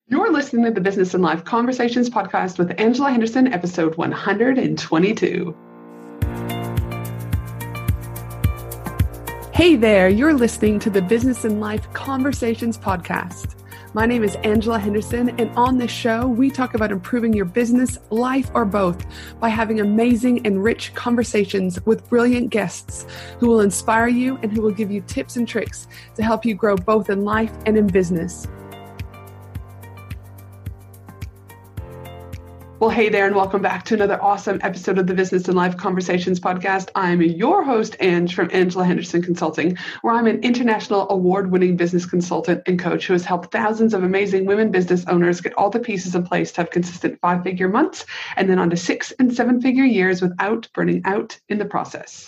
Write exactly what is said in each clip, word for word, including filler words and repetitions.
You're listening to the Business and Life Conversations podcast with Angela Henderson, episode one hundred twenty-two. Hey there, you're listening to the Business and Life Conversations podcast. My name is Angela Henderson, and on this show, we talk about improving your business, life, or both by having amazing and rich conversations with brilliant guests who will inspire you and who will give you tips and tricks to help you grow both in life and in business. Well, hey there, and welcome back to another awesome episode of the Business and Life Conversations podcast. I'm your host, Ange, from Angela Henderson Consulting, where I'm an international award-winning business consultant and coach who has helped thousands of amazing women business owners get all the pieces in place to have consistent five-figure months and then on to six and seven-figure years without burning out in the process.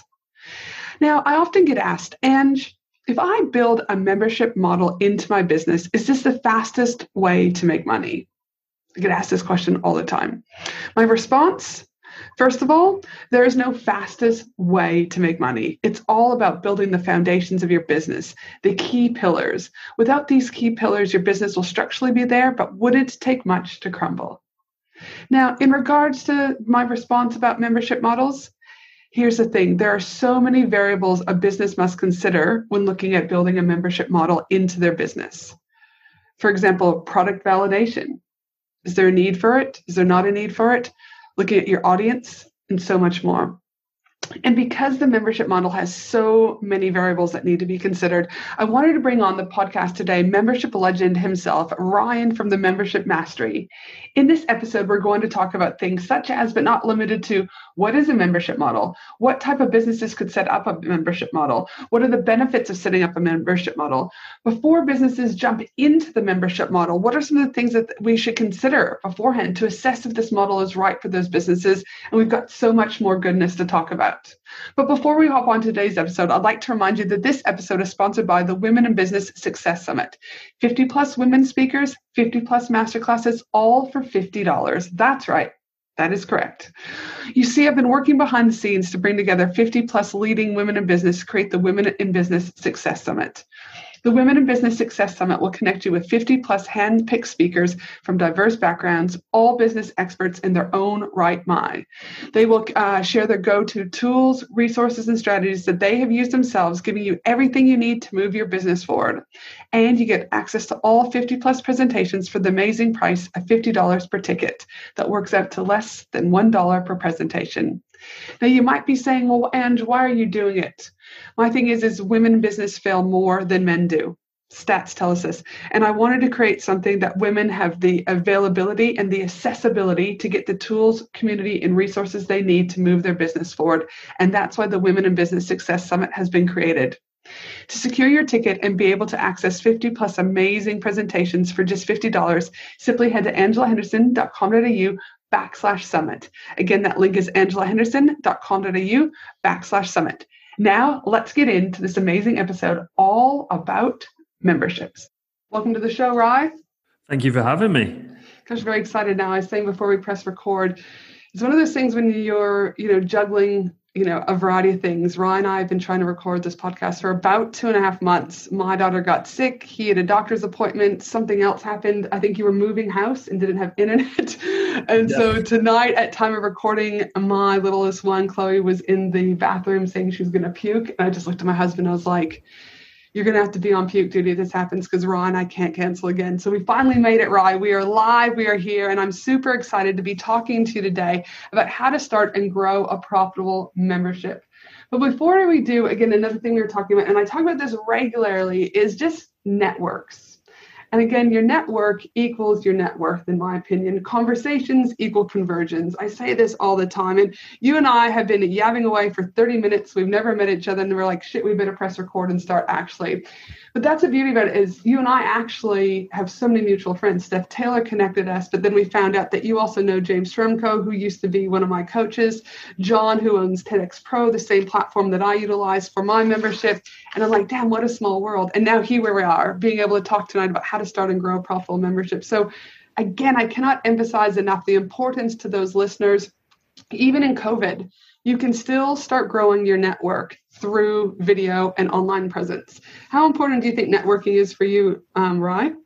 Now, I often get asked, Ange, if I build a membership model into my business, is this the fastest way to make money? I get asked this question all the time. My response, first of all, there is no fastest way to make money. It's all about building the foundations of your business, the key pillars. Without these key pillars, your business will structurally be there, but wouldn't take much to crumble. Now, in regards to my response about membership models, here's the thing. There are so many variables a business must consider when looking at building a membership model into their business. For example, product validation. Is there a need for it? Is there not a need for it? Looking at your audience and so much more. And because the membership model has so many variables that need to be considered, I wanted to bring on the podcast today membership legend himself, Ryan from the Membership Mastery. In this episode, we're going to talk about things such as, but not limited to, what is a membership model? What type of businesses could set up a membership model? What are the benefits of setting up a membership model? Before businesses jump into the membership model, what are some of the things that we should consider beforehand to assess if this model is right for those businesses? And we've got so much more goodness to talk about. But before we hop on to today's episode, I'd like to remind you that this episode is sponsored by the Women in Business Success Summit. fifty plus women speakers, fifty plus masterclasses, all for fifty dollars. That's right. That is correct. You see, I've been working behind the scenes to bring together fifty plus leading women in business to create the Women in Business Success Summit. The Women in Business Success Summit will connect you with fifty plus hand-picked speakers from diverse backgrounds, all business experts in their own right mind. They will uh, share their go-to tools, resources, and strategies that they have used themselves, giving you everything you need to move your business forward. And you get access to all fifty plus presentations for the amazing price of fifty dollars per ticket. That works out to less than one dollar per presentation. Now, you might be saying, well, Ange, why are you doing it? My thing is, is women in business fail more than men do. Stats tell us this. And I wanted to create something that women have the availability and the accessibility to get the tools, community, and resources they need to move their business forward. And that's why the Women in Business Success Summit has been created. To secure your ticket and be able to access fifty plus amazing presentations for just fifty dollars, simply head to angelahenderson.com.au backslash summit. Again, that link is angelahenderson.com.au backslash summit. Now, let's get into this amazing episode all about memberships. Welcome to the show, Rye. Thank you for having me. I'm very excited now. I was saying before we press record, it's one of those things when you're, you know, juggling, you know, a variety of things. Ryan and I have been trying to record this podcast for about two and a half months. My daughter got sick. He had a doctor's appointment. Something else happened. I think you were moving house and didn't have internet. And yeah. So tonight at time of recording, my littlest one, Chloe, was in the bathroom saying she was going to puke. And I just looked at my husband. I was like, you're going to have to be on puke duty if this happens because Ryan and I can't cancel again. So we finally made it, Rye. We are live. We are here. And I'm super excited to be talking to you today about how to start and grow a profitable membership. But before we do, again, another thing we were talking about, and I talk about this regularly, is just networks. And again, your network equals your net worth, in my opinion. Conversations equal conversions. I say this all the time. And you and I have been yabbing away for thirty minutes. We've never met each other. And we're like, shit, we better press record and start actually. But that's the beauty about it is you and I actually have so many mutual friends. Steph Taylor connected us, but then we found out that you also know James Shremko, who used to be one of my coaches, John, who owns TEDx Pro, the same platform that I utilize for my membership. And I'm like, damn, what a small world. And now here we are, being able to talk tonight about how to start and grow a profitable membership. So again, I cannot emphasize enough the importance to those listeners, even in COVID. You can still start growing your network through video and online presence. How important do you think networking is for you, um, Rye?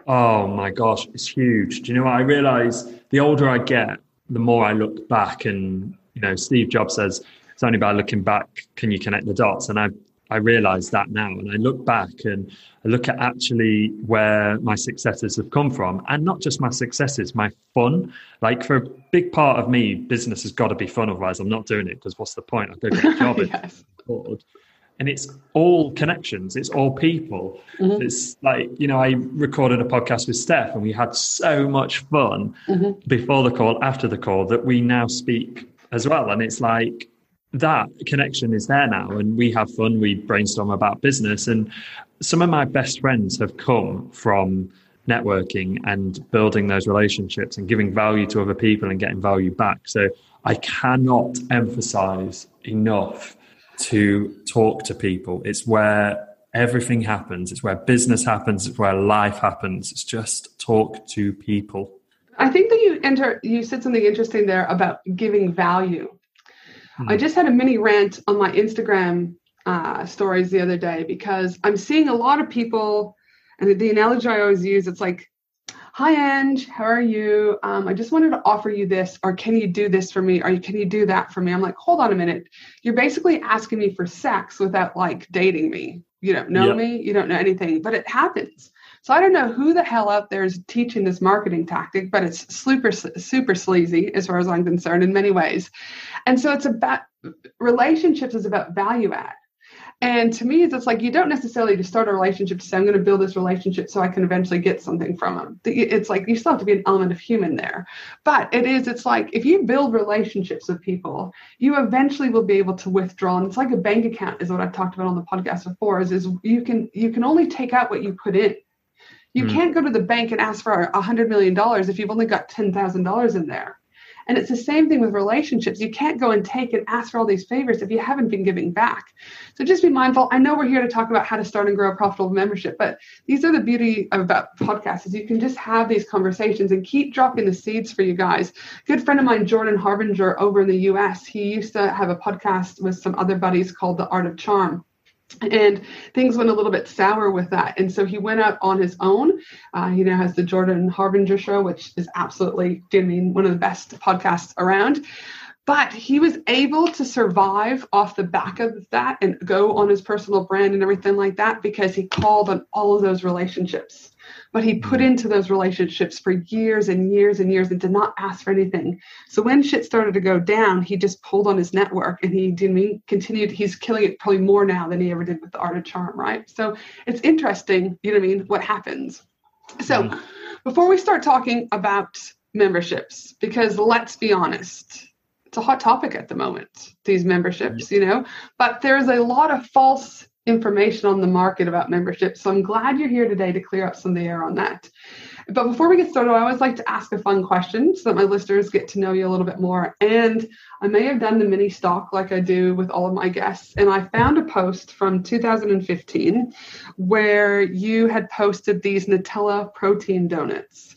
Oh my gosh, it's huge. Do you know what? I realize the older I get, the more I look back, and, you know, Steve Jobs says it's only by looking back can you connect the dots. And I, I realize that now, and I look back and I look at actually where my successes have come from, and not just my successes, my fun. Like, for a big part of me, business has got to be fun. Otherwise I'm not doing it, because what's the point? I'll go get a job. Yes. And it's all connections. It's all people. Mm-hmm. It's like, you know, I recorded a podcast with Steph, and we had so much fun mm-hmm. before the call, after the call, that we now speak as well. And it's like, that connection is there now, and we have fun. We brainstorm about business. And some of my best friends have come from networking and building those relationships and giving value to other people and getting value back. So I cannot emphasize enough to talk to people. It's where everything happens. It's where business happens. It's where life happens. It's just talk to people. I think that you enter, you said something interesting there about giving value. Hmm. I just had a mini rant on my Instagram uh, stories the other day, because I'm seeing a lot of people, and the analogy I always use, it's like, hi, Ange, how are you? Um, I just wanted to offer you this, or can you do this for me? Or can you do that for me? I'm like, hold on a minute. You're basically asking me for sex without like dating me. You don't know yep. me. You don't know anything, but it happens. So I don't know who the hell out there is teaching this marketing tactic, but it's super, super sleazy as far as I'm concerned in many ways. And so it's about, relationships is about value add. And to me, it's like, you don't necessarily just start a relationship to say, I'm going to build this relationship so I can eventually get something from them. It's like, you still have to be an element of human there. But it is, it's like, if you build relationships with people, you eventually will be able to withdraw. And it's like a bank account is what I've talked about on the podcast before, is, is you can, you can only take out what you put in. You mm. can't go to the bank and ask for a hundred million dollars if you've only got ten thousand dollars in there. And it's the same thing with relationships. You can't go and take and ask for all these favors if you haven't been giving back. So just be mindful. I know we're here to talk about how to start and grow a profitable membership, but these are the beauty about podcasts, is you can just have these conversations and keep dropping the seeds for you guys. A good friend of mine, Jordan Harbinger, over in the U S, he used to have a podcast with some other buddies called The Art of Charm. And things went a little bit sour with that. And so he went out on his own. Uh, he now has the Jordan Harbinger Show, which is absolutely, I mean, one of the best podcasts around. But he was able to survive off the back of that and go on his personal brand and everything like that, because he called on all of those relationships. But he put into those relationships for years and years and years and did not ask for anything. So when shit started to go down, he just pulled on his network, and he didn't mean, continued. He's killing it probably more now than he ever did with The Art of Charm, right? So it's interesting, you know what I mean, what happens. So mm-hmm. before we start talking about memberships, because let's be honest, it's a hot topic at the moment, these memberships, you know, but there's a lot of false information on the market about memberships. So I'm glad you're here today to clear up some of the air on that. But before we get started, I always like to ask a fun question so that my listeners get to know you a little bit more. And I may have done the mini stock like I do with all of my guests. And I found a post from two thousand fifteen where you had posted these Nutella protein donuts.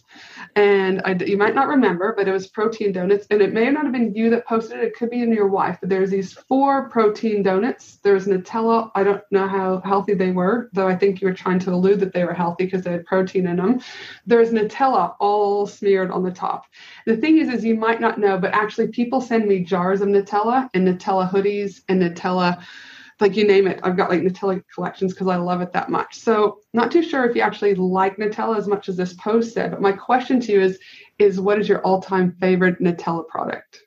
And I, you might not remember, but it was protein donuts. And it may not have been you that posted it. It could be in your wife. But there's these four protein donuts. There's Nutella. I don't know how healthy they were, though I think you were trying to allude that they were healthy because they had protein in them. There's Nutella all smeared on the top. The thing is, is you might not know, but actually people send me jars of Nutella and Nutella hoodies and Nutella, like you name it. I've got like Nutella collections because I love it that much. So not too sure if you actually like Nutella as much as this post said, but my question to you is, is what is your all-time favorite Nutella product?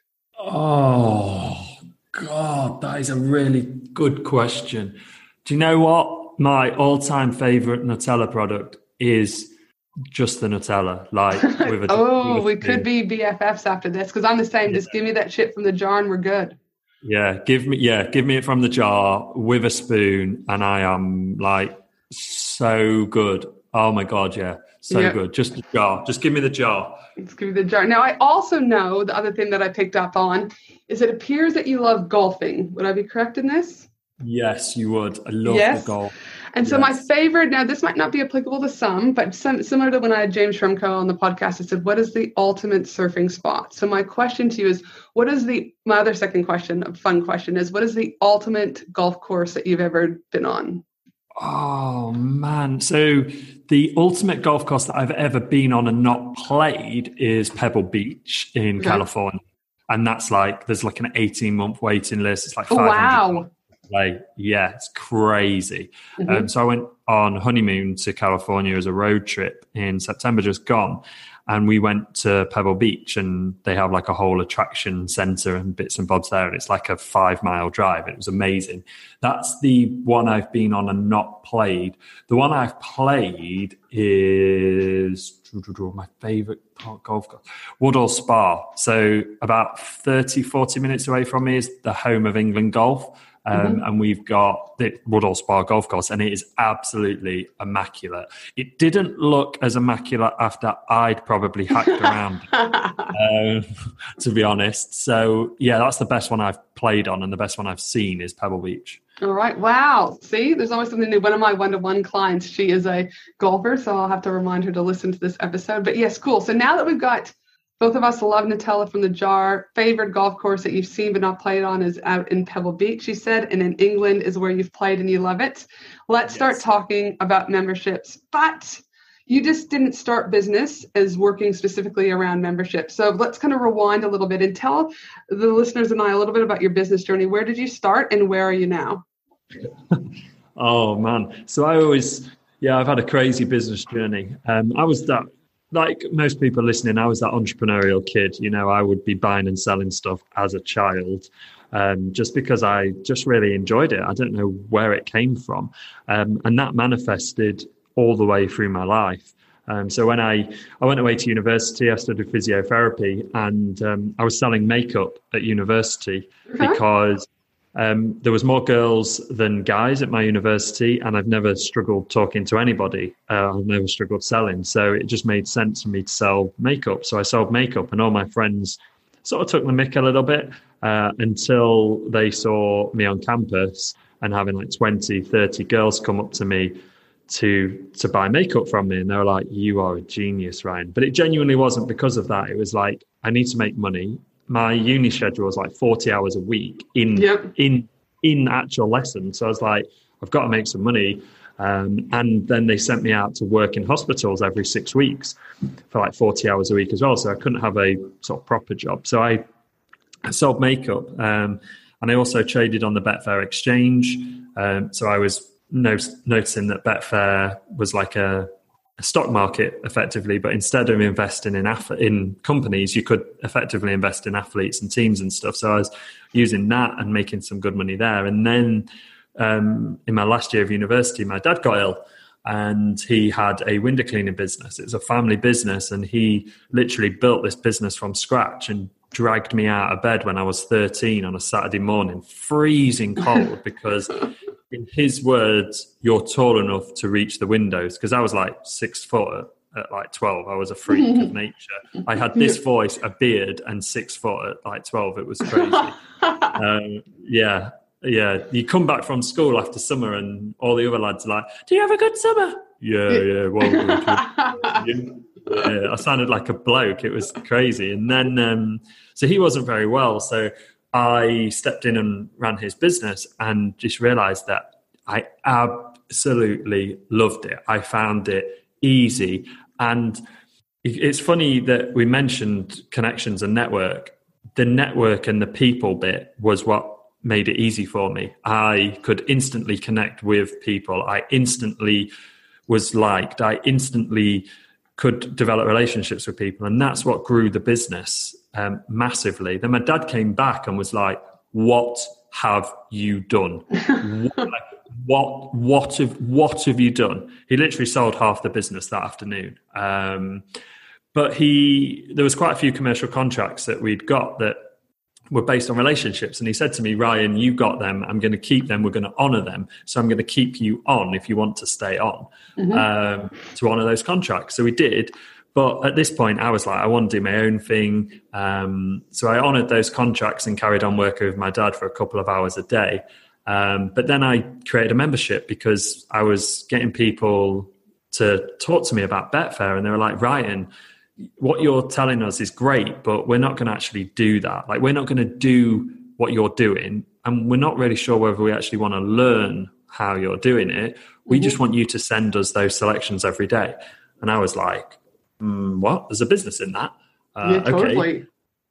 Oh, God, that is a really good question. Do you know what? My all-time favorite Nutella product is just the Nutella. Like with a Oh, with a we could be B F Fs after this, because I'm the same. Yeah. Just give me that shit from the jar and we're good. Yeah, give me yeah, give me it from the jar with a spoon, and I am like so good. Oh my God, yeah, so yep. good. Just the jar. Just give me the jar. Just give me the jar. Now, I also know the other thing that I picked up on is it appears that you love golfing. Would I be correct in this? Yes, you would. I love yes. the golf. And so yes. my favorite, now this might not be applicable to some, but some, similar to when I had James Shremko on the podcast, I said, what is the ultimate surfing spot? So my question to you is, what is the, my other second question, a fun question is, what is the ultimate golf course that you've ever been on? Oh, man. So the ultimate golf course that I've ever been on and not played is Pebble Beach in okay. California. And that's like, there's like an eighteen month waiting list. It's like five hundred. Wow. Like, yeah, it's crazy. Mm-hmm. Um, so I went on honeymoon to California as a road trip in September, just gone. And we went to Pebble Beach, and they have like a whole attraction center and bits and bobs there. And it's like a five mile drive. It was amazing. That's the one I've been on and not played. The one I've played is my favorite golf course, Woodall Spa. So about thirty, forty minutes away from me is the home of England Golf. Um, mm-hmm. And we've got the Woodall Spa golf course, and it is absolutely immaculate. It didn't look as immaculate after I'd probably hacked around, um, to be honest. So, yeah, that's the best one I've played on, and the best one I've seen is Pebble Beach. All right. Wow. See, there's always something new. One of my one-to-one clients, she is a golfer, so I'll have to remind her to listen to this episode. But yes, cool. So now that we've got both of us love Nutella from the jar. Favorite golf course that you've seen but not played on is out in Pebble Beach, you said, and in England is where you've played and you love it. Let's yes. start talking about memberships. But you just didn't start business as working specifically around membership. So let's kind of rewind a little bit and tell the listeners and I a little bit about your business journey. Where did you start and where are you now? Oh, man. So I always, yeah, I've had a crazy business journey. Um, I was that. Like most people listening, I was that entrepreneurial kid. You know, I would be buying and selling stuff as a child um, just because I just really enjoyed it. I don't know where it came from. Um, and that manifested all the way through my life. Um, so when I, I went away to university, I studied physiotherapy, and um, I was selling makeup at university okay. because Um, there was more girls than guys at my university, and I've never struggled talking to anybody. Uh, I've never struggled selling. So it just made sense for me to sell makeup. So I sold makeup, and all my friends sort of took the mick a little bit uh, until they saw me on campus and having like twenty, thirty girls come up to me to to buy makeup from me. And they were like, "You are a genius, Ryan." But it genuinely wasn't because of that. It was like, I need to make money. My uni schedule was like forty hours a week in yep. in in actual lessons. So I was like, I've got to make some money. Um, and then they sent me out to work in hospitals every six weeks for like forty hours a week as well. So I couldn't have a sort of proper job. So I, I sold makeup, um, and I also traded on the Betfair exchange. Um, so I was no, noticing that Betfair was like a stock market effectively, but instead of investing in ath- in companies, you could effectively invest in athletes and teams and stuff. So I was using that and making some good money there. And then um, in my last year of university, my dad got ill, and he had a window cleaning business. It was a family business, and he literally built this business from scratch and dragged me out of bed when I was thirteen on a Saturday morning, freezing cold, because in his words, you're tall enough to reach the windows. Because I was like six foot at, at like twelve. I was a freak of nature. I had this voice, a beard, and six foot at like twelve. It was crazy. um, yeah, yeah. You come back from school after summer, and all the other lads are like, "Do you have a good summer?" Yeah, yeah. Well, yeah, I sounded like a bloke. It was crazy. And then, um, so he wasn't very well. So I stepped in and ran his business, and just realized that I absolutely loved it. I found it easy. And it's funny that we mentioned connections and network. The network and the people bit was what made it easy for me. I could instantly connect with people. I instantly was liked. I instantly could develop relationships with people. And that's what grew the business um, massively. Then my dad came back and was like, what have you done? what, what, what have, what have you done? He literally sold half the business that afternoon. Um, but he, there was quite a few commercial contracts that we'd got that were based on relationships. And he said to me, Ryan, you got them. I'm going to keep them. We're going to honor them. So I'm going to keep you on if you want to stay on, mm-hmm. um, to honor those contracts. So we did. But at this point, I was like, I want to do my own thing. Um, so I honored those contracts and carried on working with my dad for a couple of hours a day. Um, but then I created a membership because I was getting people to talk to me about Betfair. And they were like, Ryan, what you're telling us is great, but we're not going to actually do that. Like, we're not going to do what you're doing. And we're not really sure whether we actually want to learn how you're doing it. We Mm-hmm. just want you to send us those selections every day. And I was like, mm, what? There's a business in that. Uh, yeah, totally. Okay.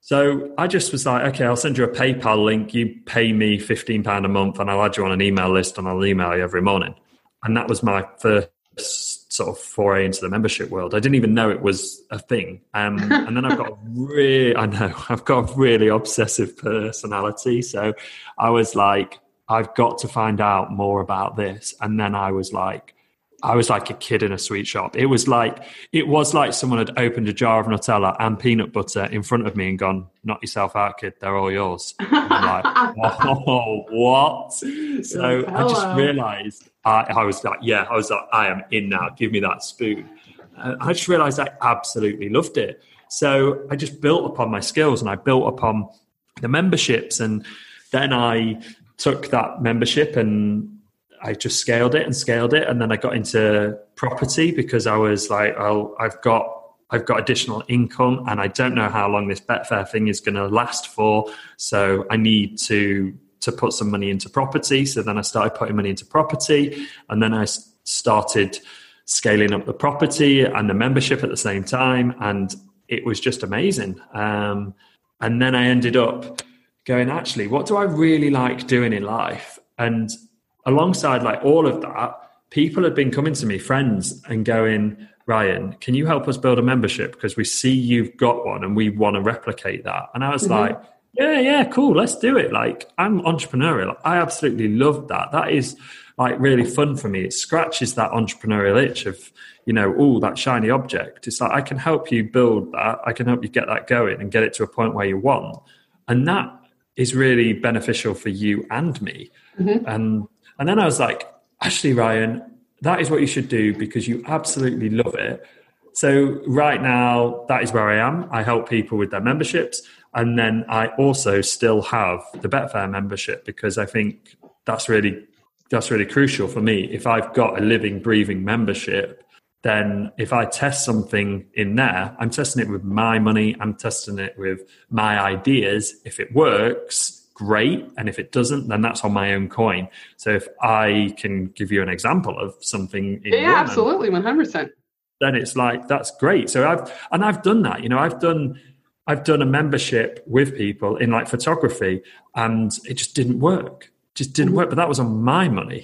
So I just was like, okay, I'll send you a PayPal link. You pay me fifteen pounds a month and I'll add you on an email list and I'll email you every morning. And that was my first sort of foray into the membership world. I didn't even know it was a thing. Um, and then I've got a really, I know, I've got a really obsessive personality. So I was like, I've got to find out more about this. And then I was like, I was like a kid in a sweet shop. It was like, it was like someone had opened a jar of Nutella and peanut butter in front of me and gone, knock yourself out, kid, they're all yours. And I'm like, oh, what? So I just realized, I, I was like, yeah, I was like, I am in now. Give me that spoon. Uh, I just realized I absolutely loved it. So I just built upon my skills and I built upon the memberships. And then I took that membership and I just scaled it and scaled it. And then I got into property because I was like, oh, I've got, I've got additional income and I don't know how long this Betfair thing is going to last for. So I need to, to put some money into property. So then I started putting money into property and then I started scaling up the property and the membership at the same time. And it was just amazing. Um, and then I ended up going, actually, what do I really like doing in life? And alongside like all of that, people had been coming to me, friends, and going, Ryan, can you help us build a membership? Because we see you've got one and we want to replicate that. And I was mm-hmm. like, yeah, yeah, cool. Let's do it. Like, I'm entrepreneurial. I absolutely love that. That is like really fun for me. It scratches that entrepreneurial itch of, you know, oh, that shiny object. It's like, I can help you build that. I can help you get that going and get it to a point where you want. And that is really beneficial for you and me. Mm-hmm. And And then I was like, actually, Ryan, that is what you should do because you absolutely love it. So right now, that is where I am. I help people with their memberships. And then I also still have the Betfair membership because I think that's really, that's really crucial for me. If I've got a living, breathing membership, then if I test something in there, I'm testing it with my money. I'm testing it with my ideas. If it works, great. And if it doesn't, then that's on my own coin. So if I can give you an example of something in yeah, absolutely, one hundred percent. Then it's like, that's great. So I've, and I've done that, you know, I've done, I've done a membership with people in like photography and it just didn't work, just didn't work, but that was on my money.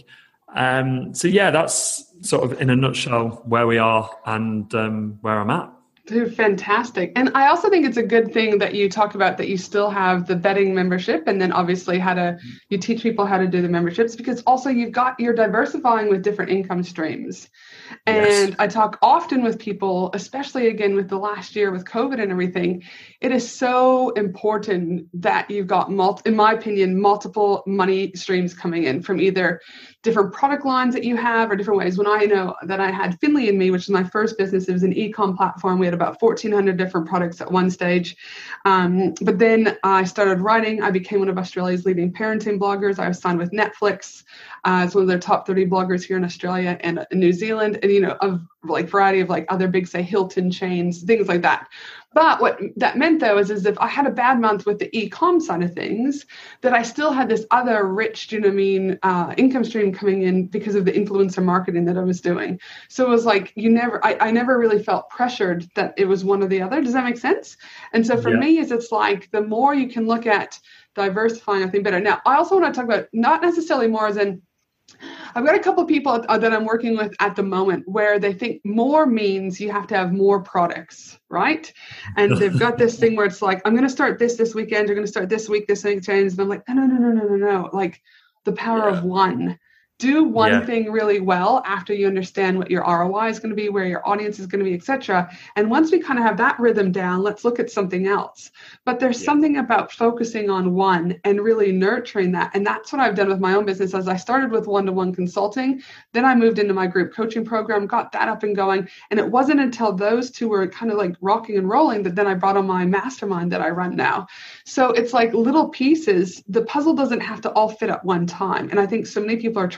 Um, so yeah, that's sort of in a nutshell where we are and um, where I'm at. Dude, fantastic. And I also think it's a good thing that you talk about that you still have the betting membership and then obviously how to, you teach people how to do the memberships because also you've got, you're diversifying with different income streams. And yes. I talk often with people, especially again with the last year with COVID and everything, it is so important that you've got, mul- in my opinion, multiple money streams coming in from either different product lines that you have or different ways. When I know that I had Finley and Me, which is my first business, it was an e-com platform. We had about fourteen hundred different products at one stage. Um, but then I started writing. I became one of Australia's leading parenting bloggers. I was signed with Netflix. Uh, it's one of their top thirty bloggers here in Australia and in New Zealand, and, you know, of like variety of like other big, say, Hilton chains, things like that. But what that meant, though, is, is if I had a bad month with the e-com side of things, that I still had this other rich, do you know what I mean, uh, income stream coming in because of the influencer marketing that I was doing. So it was like, you never, I, I never really felt pressured that it was one or the other. Does that make sense? And so for yeah. me, is it's like the more you can look at diversifying, I think better. Now, I also want to talk about not necessarily more as in, I've got a couple of people that I'm working with at the moment where they think more means you have to have more products, right? And they've got this thing where it's like, I'm going to start this this weekend. You're going to start this week, this week change. And I'm like, no, no, no, no, no, no, no. Like the power yeah. of one. Do one yeah. thing really well after you understand what your R O I is going to be, where your audience is going to be, et cetera. And once we kind of have that rhythm down, let's look at something else. But there's yeah. something about focusing on one and really nurturing that. And that's what I've done with my own business. As I started with one-to-one consulting, then I moved into my group coaching program, got that up and going. And it wasn't until those two were kind of like rocking and rolling that then I brought on my mastermind that I run now. So it's like little pieces. The puzzle doesn't have to all fit at one time. And I think so many people are trying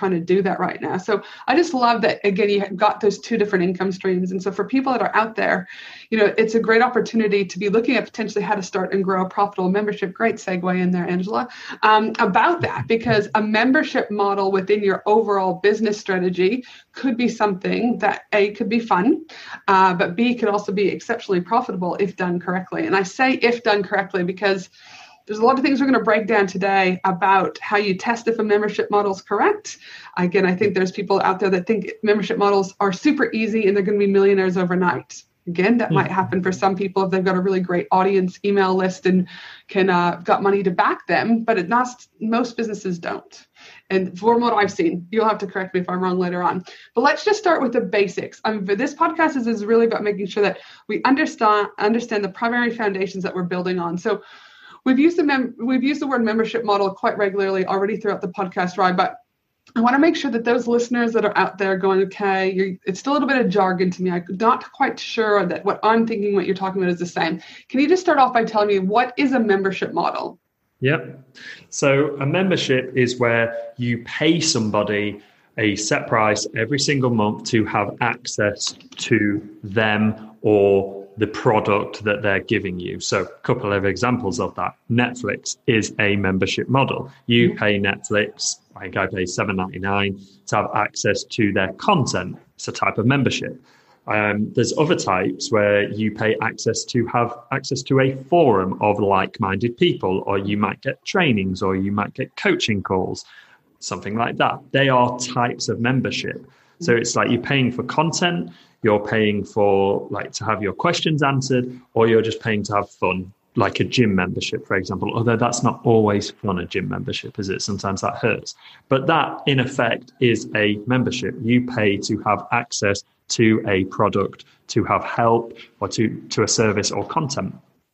trying to do that right now. So I just love that, again, you got those two different income streams. And so for people that are out there, you know, it's a great opportunity to be looking at potentially how to start and grow a profitable membership. Great segue in there, Angela, um, about that, because a membership model within your overall business strategy could be something that A, could be fun, uh, but B, could also be exceptionally profitable if done correctly. And I say if done correctly because there's a lot of things we're going to break down today about how you test if a membership model is correct. Again, I think there's people out there that think membership models are super easy and they're going to be millionaires overnight. Again, that might happen for some people if they've got a really great audience email list and can uh, got money to back them, but it not, most businesses don't. And from what I've seen, you'll have to correct me if I'm wrong later on. But let's just start with the basics. Um, this podcast is, is really about making sure that we understand understand the primary foundations that we're building on. So we've used the mem- we've used the word membership model quite regularly already throughout the podcast ride, but I want to make sure that those listeners that are out there going, okay, you're, it's still a little bit of jargon to me. I'm not quite sure that what I'm thinking, what you're talking about is the same. Can you just start off by telling me what is a membership model? Yep. So a membership is where you pay somebody a set price every single month to have access to them or the product that they're giving you. So a couple of examples of that. Netflix is a membership model. You pay Netflix, I think I pay seven dollars and ninety-nine cents to have access to their content. It's a type of membership. Um, there's other types where you pay access to have access to a forum of like-minded people, or you might get trainings, or you might get coaching calls, something like that. They are types of membership. So it's like you're paying for content, you're paying for like to have your questions answered, or you're just paying to have fun, like a gym membership, for example, although that's not always fun, a gym membership, is it? Sometimes that hurts. But that, in effect, is a membership. You pay to have access to a product, to have help, or to, to a service or content.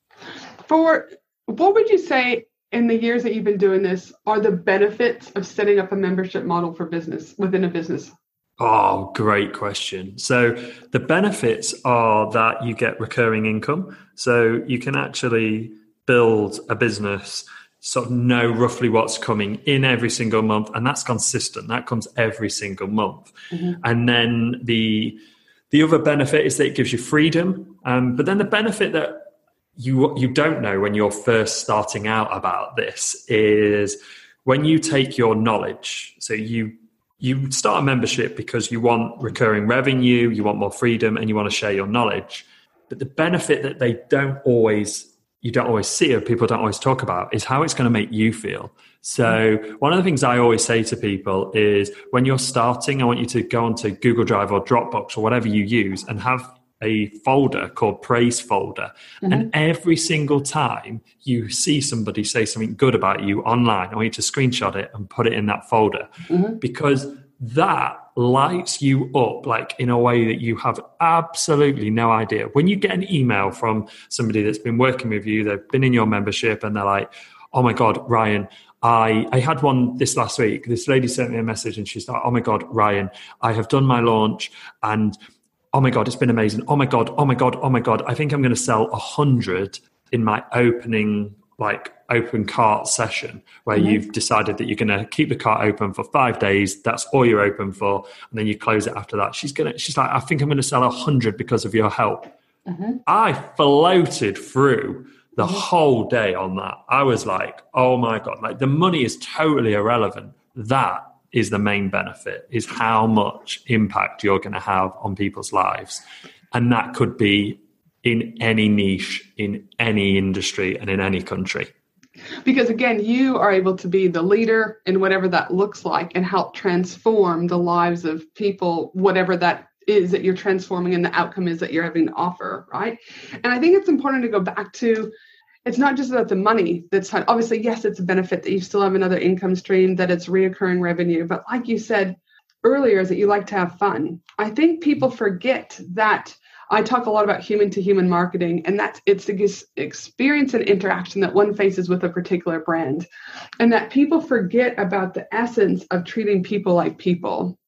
For what would you say in the years that you've been doing this are the benefits of setting up a membership model for business within a business? Oh, great question. So the benefits are that you get recurring income. So you can actually build a business, sort of know roughly what's coming in every single month. And that's consistent. That comes every single month. Mm-hmm. And then the the other benefit is that it gives you freedom. Um, but then the benefit that you you don't know when you're first starting out about this is when you take your knowledge. So you You start a membership because you want recurring revenue, you want more freedom, and you want to share your knowledge. But the benefit that they don't always, you don't always see, or people don't always talk about, is how it's going to make you feel. So one of the things I always say to people is when you're starting, I want you to go onto Google Drive or Dropbox or whatever you use and have a folder called Praise Folder. Mm-hmm. And every single time you see somebody say something good about you online, I want you to screenshot it and put it in that folder. Mm-hmm. Because that lights you up like in a way that you have absolutely no idea. When you get an email from somebody that's been working with you, they've been in your membership, and they're like, oh my God, Ryan, I, I had one this last week. This lady sent me a message and she's like, oh my God, Ryan, I have done my launch and oh my God, it's been amazing. Oh my God, oh my God, oh my God. I think I'm going to sell a hundred in my opening, like open cart session where mm-hmm. you've decided that you're going to keep the cart open for five days. That's all you're open for. And then you close it after that. She's going to, she's like, I think I'm going to sell a hundred because of your help. Mm-hmm. I floated through the mm-hmm. whole day on that. I was like, oh my God, like the money is totally irrelevant. That is the main benefit, is how much impact you're going to have on people's lives. And that could be in any niche, in any industry, and in any country. Because again, you are able to be the leader in whatever that looks like and help transform the lives of people, whatever that is that you're transforming and the outcome is that you're having to offer, right? And I think it's important to go back to, it's not just about the money that's obviously, yes, it's a benefit that you still have another income stream, that it's reoccurring revenue. But like you said earlier, is that you like to have fun. I think people forget that I talk a lot about human to human marketing, and that's it's the experience and interaction that one faces with a particular brand, and that people forget about the essence of treating people like people.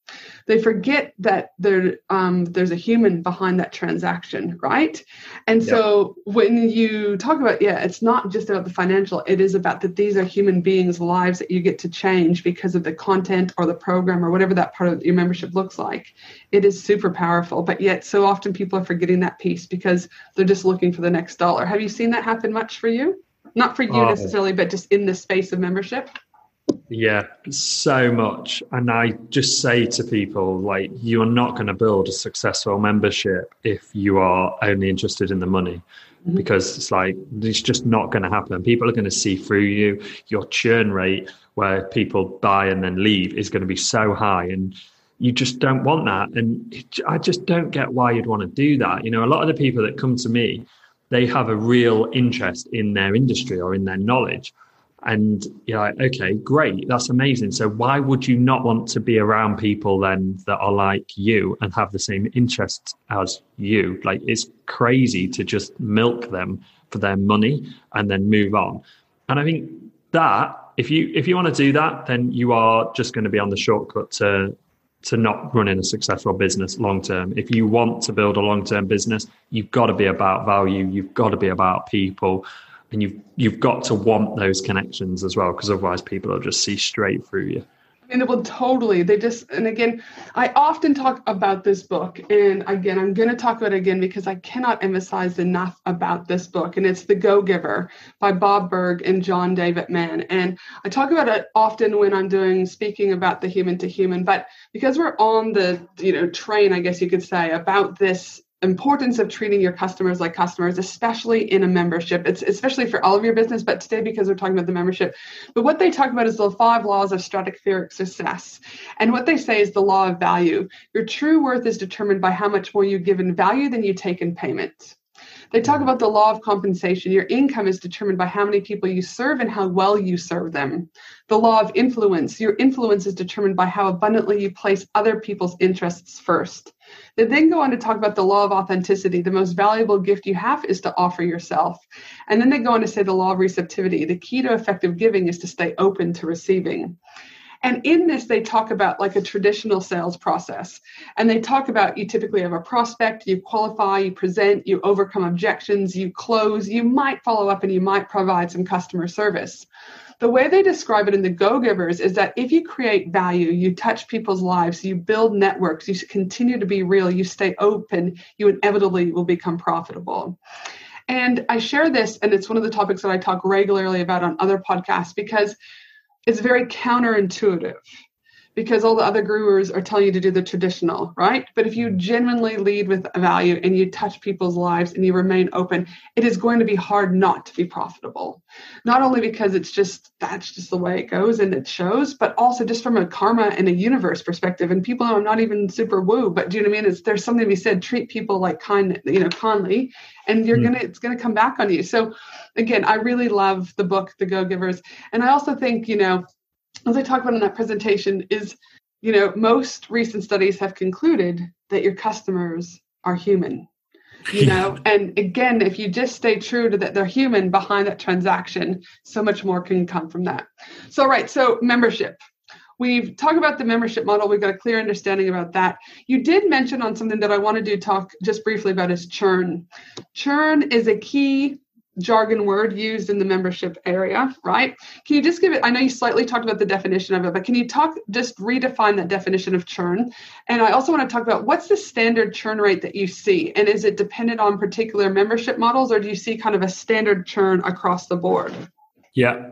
they forget that there um, there's a human behind that transaction, right? And yep. so when you talk about, yeah, it's not just about the financial, it is about that these are human beings' lives that you get to change because of the content or the program or whatever that part of your membership looks like. It is super powerful, but yet so often people are forgetting that piece because they're just looking for the next dollar. Have you seen that happen much for you? Not for you oh. necessarily, but just in the space of membership? Yeah, so much. And I just say to people, like, you're not going to build a successful membership if you are only interested in the money, mm-hmm. because it's like, it's just not going to happen. People are going to see through you. Your churn rate where people buy and then leave is going to be so high, and you just don't want that. And it, I just don't get why you'd want to do that. You know, a lot of the people that come to me, they have a real interest in their industry or in their knowledge. And you're like, okay, great, that's amazing. So why would you not want to be around people then that are like you and have the same interests as you? Like, it's crazy to just milk them for their money and then move on. And I think that if you if you want to do that, then you are just going to be on the shortcut to to not running a successful business long term. If you want to build a long-term business, you've got to be about value, you've got to be about people. And you've you've got to want those connections as well, because otherwise people will just see straight through you. I mean, well, totally. They just, and again, I often talk about this book. And again, I'm going to talk about it again because I cannot emphasize enough about this book. And it's The Go-Giver by Bob Burg and John David Mann. And I talk about it often when I'm doing speaking about the human to human. But because we're on the, you know, train, I guess you could say, about this importance of treating your customers like customers, especially in a membership. It's especially for all of your business, but today because we're talking about the membership. But what they talk about is the five laws of stratospheric success. And what they say is the law of value. Your true worth is determined by how much more you give in value than you take in payment. They talk about the law of compensation. Your income is determined by how many people you serve and how well you serve them. The law of influence. Your influence is determined by how abundantly you place other people's interests first. They then go on to talk about the law of authenticity. The most valuable gift you have is to offer yourself. And then they go on to say the law of receptivity. The key to effective giving is to stay open to receiving. And in this, they talk about like a traditional sales process. And they talk about you typically have a prospect, you qualify, you present, you overcome objections, you close, you might follow up, and you might provide some customer service. The way they describe it in the Go-Givers is that if you create value, you touch people's lives, you build networks, you continue to be real, you stay open, you inevitably will become profitable. And I share this, and it's one of the topics that I talk regularly about on other podcasts because it's very counterintuitive, because all the other gurus are telling you to do the traditional, right? But if you genuinely lead with value and you touch people's lives and you remain open, it is going to be hard not to be profitable. Not only because it's just, that's just the way it goes and it shows, but also just from a karma and a universe perspective. And people know I'm not even super woo, but do you know what I mean? It's, there's something to be said, treat people like kind, you know, kindly, and you're mm. going to, it's going to come back on you. So again, I really love the book, The Go-Givers. And I also think, you know, as I talk about in that presentation, is, you know, most recent studies have concluded that your customers are human, you know, and again, if you just stay true to that, they're human behind that transaction, so much more can come from that. So, right. So membership. We've talked about the membership model. We've got a clear understanding about that. You did mention on something that I want to do talk just briefly about is churn. Churn is a key jargon word used in the membership area, right? Can you just give it, I know you slightly talked about the definition of it, but can you talk, just redefine that definition of churn? And I also want to talk about what's the standard churn rate that you see? And is it dependent on particular membership models, or do you see kind of a standard churn across the board? Yeah.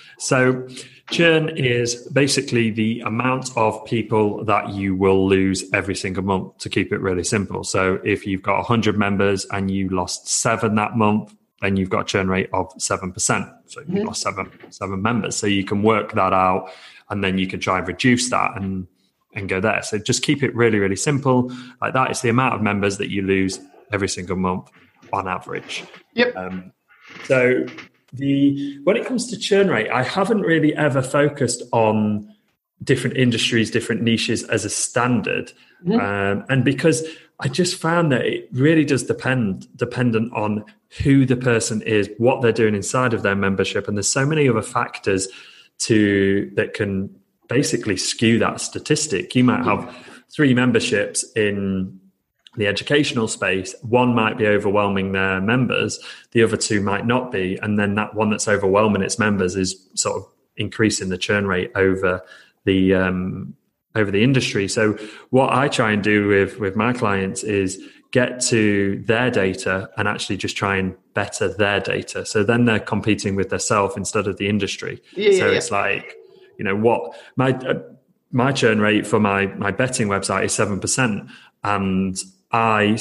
So churn is basically the amount of people that you will lose every single month, to keep it really simple. So if you've got one hundred members and you lost seven that month, then you've got a churn rate of seven percent. So you've mm-hmm. lost seven, seven members. So you can work that out, and then you can try and reduce that and, and go there. So just keep it really, really simple. Like that is the amount of members that you lose every single month on average. Yep. Um, so the when it comes to churn rate, I haven't really ever focused on different industries, different niches as a standard. Mm-hmm. Um, and because I just found that it really does depend, dependent on who the person is, what they're doing inside of their membership. And there's so many other factors to that can basically skew that statistic. You might have three memberships in the educational space, one might be overwhelming their members, the other two might not be. And then that one that's overwhelming its members is sort of increasing the churn rate over the um, over the industry. So what I try and do with, with my clients is get to their data and actually just try and better their data. So then they're competing with themselves instead of the industry. Yeah, so yeah, it's yeah. like, you know, what my uh, my churn rate for my my betting website is seven percent. And I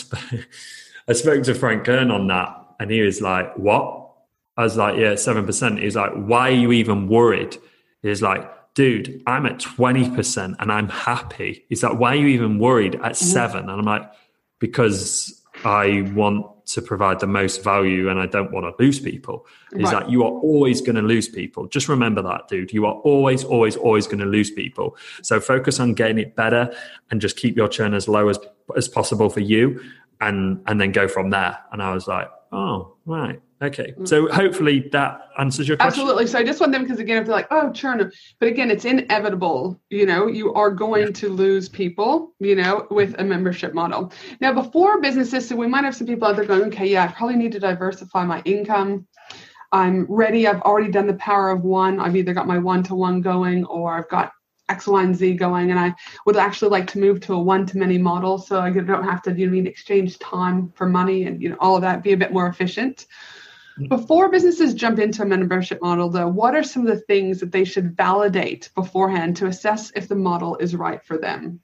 I spoke to Frank Kern on that, and he was like, what? I was like, yeah, seven percent. He's like, why are you even worried? He's like, dude, I'm at twenty percent and I'm happy. He's like, why are you even worried at seven? And I'm like, because I want to provide the most value and I don't want to lose people. He's right. like, you are always going to lose people. Just remember that, dude. You are always, always, always going to lose people. So focus on getting it better and just keep your churn as low as, as possible for you, and, and then go from there. And I was like, oh, right. Okay. So hopefully that answers your question. Absolutely. So I just want them, because again, if they're like, oh, churn, but again, it's inevitable, you know, you are going yeah. to lose people, you know, with a membership model. Now, before businesses, so we might have some people out there going, okay, yeah, I probably need to diversify my income. I'm ready. I've already done the power of one. I've either got my one-to-one going, or I've got X, Y, and Z going, and I would actually like to move to a one-to-many model, so I don't have to, you know, exchange time for money and, you know, all of that, be a bit more efficient. Before businesses jump into a membership model, though, what are some of the things that they should validate beforehand to assess if the model is right for them?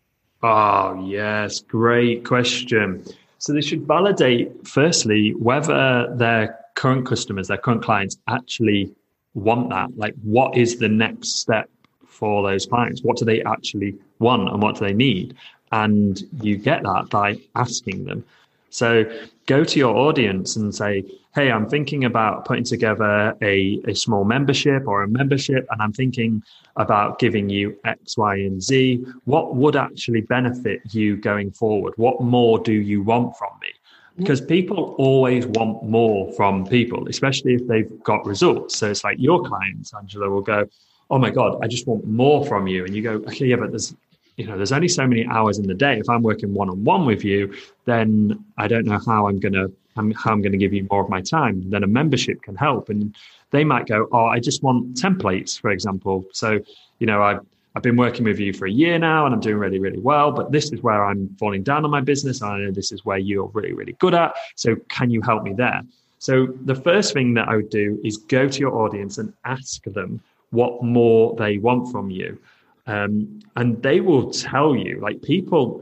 Oh, yes. Great question. So they should validate, firstly, whether their current customers, their current clients actually want that. Like, what is the next step for those clients? What do they actually want and what do they need? And you get that by asking them. So go to your audience and say, hey, I'm thinking about putting together a, a small membership or a membership, and I'm thinking about giving you X, Y, and Z. What would actually benefit you going forward? What more do you want from me? Because people always want more from people, especially if they've got results. So it's like your clients, Angela, will go, oh my God, I just want more from you. And you go, okay, yeah, but there's You know, there's only so many hours in the day. If I'm working one-on-one with you, then I don't know how I'm going to how I'm going to give you more of my time. Then a membership can help. And they might go, oh, I just want templates, for example. So, you know, I've, I've been working with you for a year now and I'm doing really, really well, but this is where I'm falling down on my business. And I know this is where you're really, really good at. So can you help me there? So the first thing that I would do is go to your audience and ask them what more they want from you. Um, and they will tell you, like, people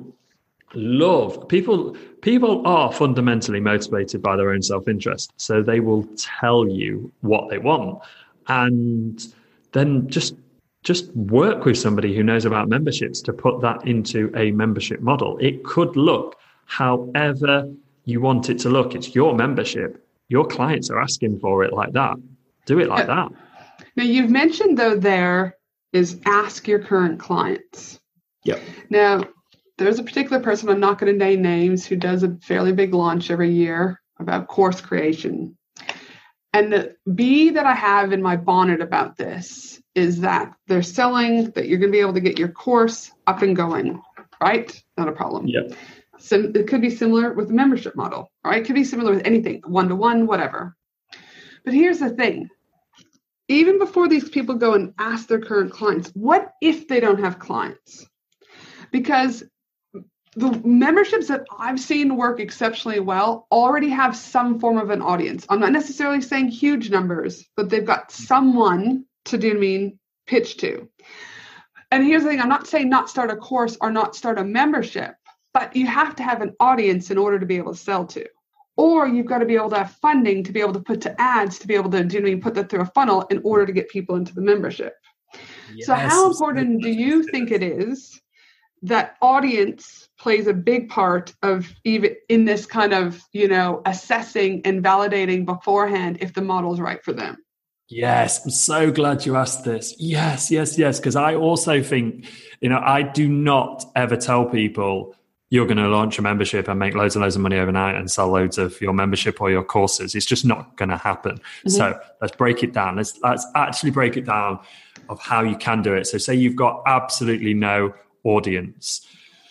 love, people, people are fundamentally motivated by their own self-interest. So they will tell you what they want, and then just, just work with somebody who knows about memberships to put that into a membership model. It could look however you want it to look. It's your membership. Your clients are asking for it like that. Do it like that. Now, you've mentioned, though, there is ask your current clients. Yep. Now, there's a particular person, I'm not going to name names, who does a fairly big launch every year about course creation. And the B that I have in my bonnet about this is that they're selling that you're going to be able to get your course up and going, right? Not a problem. Yep. So it could be similar with the membership model, right? It could be similar with anything, one-to-one, whatever. But here's the thing. Even before these people go and ask their current clients, what if they don't have clients? Because the memberships that I've seen work exceptionally well already have some form of an audience. I'm not necessarily saying huge numbers, but they've got someone to do, I mean, pitch to. And here's the thing, I'm not saying not start a course or not start a membership, but you have to have an audience in order to be able to sell to. Or you've got to be able to have funding to be able to put to ads, to be able to do, I mean, put that through a funnel in order to get people into the membership. Yes. So how important do you think it is that audience plays a big part of even in this kind of, you know, assessing and validating beforehand if the model is right for them? Yes, I'm so glad you asked this. Yes, yes, yes. Because I also think, you know, I do not ever tell people you're going to launch a membership and make loads and loads of money overnight and sell loads of your membership or your courses. It's just not going to happen. Mm-hmm. So let's break it down. Let's, let's actually break it down of how you can do it. So say you've got absolutely no audience.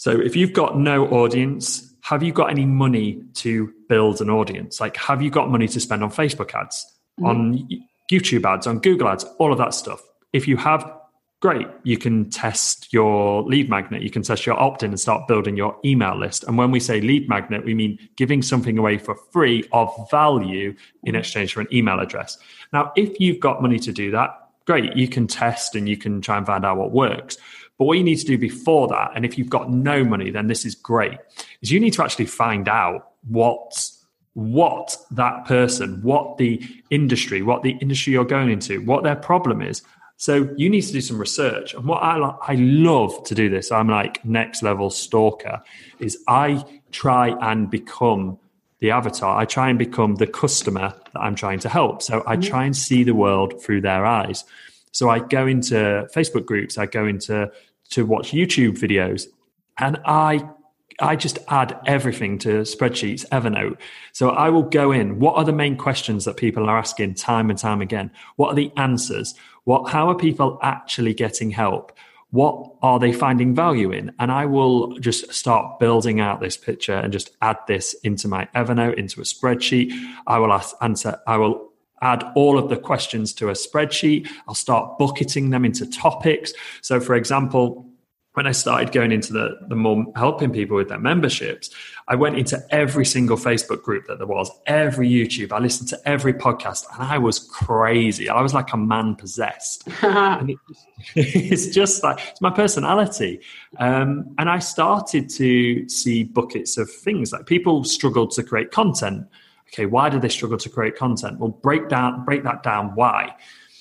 So if you've got no audience, have you got any money to build an audience? Like, have you got money to spend on Facebook ads, mm-hmm. on YouTube ads, on Google ads, all of that stuff? If you have, great, you can test your lead magnet, you can test your opt-in and start building your email list. And when we say lead magnet, we mean giving something away for free of value in exchange for an email address. Now, if you've got money to do that, great, you can test and you can try and find out what works. But what you need to do before that, and if you've got no money, then this is great, is you need to actually find out what, what that person, what the industry, what the industry you're going into, what their problem is. So you need to do some research. And what I I love to do this, I'm like next level stalker, is I try and become the avatar. I try and become the customer that I'm trying to help. So I try and see the world through their eyes. So I go into Facebook groups, I go into to watch YouTube videos, and I I just add everything to spreadsheets, Evernote. So I will go in, what are the main questions that people are asking time and time again? What are the answers? What, how are people actually getting help? What are they finding value in? And I will just start building out this picture and just add this into my Evernote, into a spreadsheet. I will ask, answer, I will add all of the questions to a spreadsheet. I'll start bucketing them into topics. So for example, when I started going into the, the more helping people with their memberships, I went into every single Facebook group that there was, every YouTube. I listened to every podcast, and I was crazy. I was like a man possessed. And it, it's just like, it's my personality. Um, and I started to see buckets of things. Like, people struggled to create content. Okay, why do they struggle to create content? Well, break down, break that down. Why?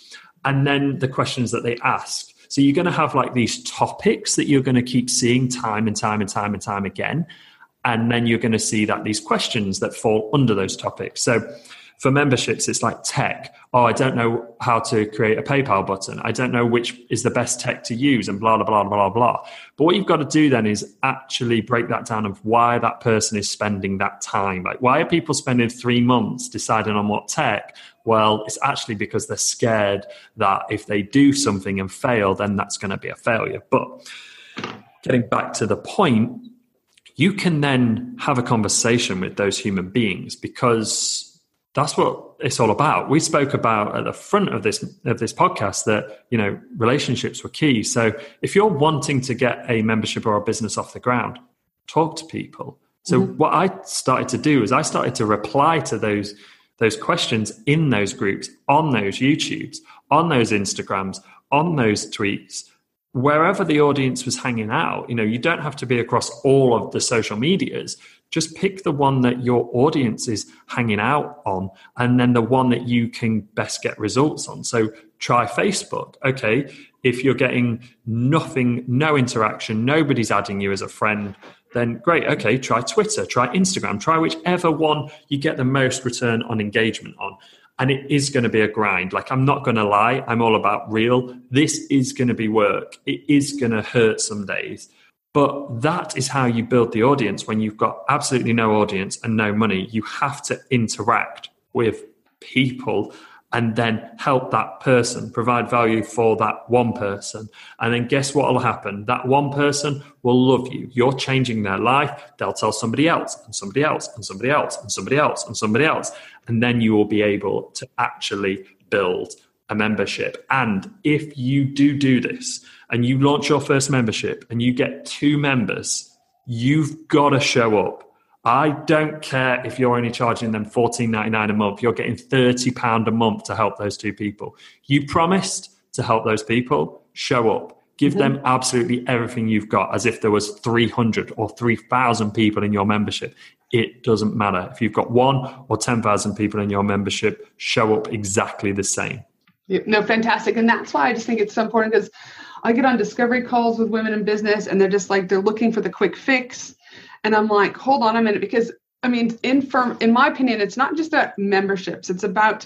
And then the questions that they ask. So you're going to have like these topics that you're going to keep seeing time and time and time and time again. And then you're going to see that these questions that fall under those topics. So for memberships, it's like tech. Oh, I don't know how to create a PayPal button. I don't know which is the best tech to use, and blah, blah, blah, blah, blah. But what you've got to do then is actually break that down of why that person is spending that time. Like, why are people spending three months deciding on what tech? Well, it's actually because they're scared that if they do something and fail, then that's going to be a failure. But getting back to the point, you can then have a conversation with those human beings, because that's what it's all about. We spoke about at the front of this of this podcast that, you know, relationships were key. So if you're wanting to get a membership or a business off the ground, talk to people. So mm-hmm. what I started to do is I started to reply to those those questions in those groups, on those YouTubes, on those Instagrams, on those tweets, wherever the audience was hanging out. You know, you don't have to be across all of the social medias. Just pick the one that your audience is hanging out on, and then the one that you can best get results on. So try Facebook. Okay, if you're getting nothing, no interaction, nobody's adding you as a friend, then great. Okay, try Twitter, try Instagram, try whichever one you get the most return on engagement on. And it is going to be a grind. Like, I'm not going to lie, I'm all about real. This is going to be work. It is going to hurt some days. But that is how you build the audience. When you've got absolutely no audience and no money, you have to interact with people and then help that person, provide value for that one person. And then guess what will happen? That one person will love you. You're changing their life. They'll tell somebody else and somebody else and somebody else and somebody else and somebody else. And then you will be able to actually build a membership. And if you do do this and you launch your first membership and you get two members, you've got to show up. I don't care if you're only charging them fourteen ninety-nine a month. You're getting thirty pounds a month to help those two people. You promised to help those people. Show up. Give mm-hmm. them absolutely everything you've got, as if there was three hundred or three thousand people in your membership. It doesn't matter. If you've got one or ten thousand people in your membership, show up exactly the same. No, fantastic. And that's why I just think it's so important, because I get on discovery calls with women in business and they're just like, they're looking for the quick fix. And I'm like, hold on a minute, because I mean, in firm, in my opinion, it's not just about memberships. It's about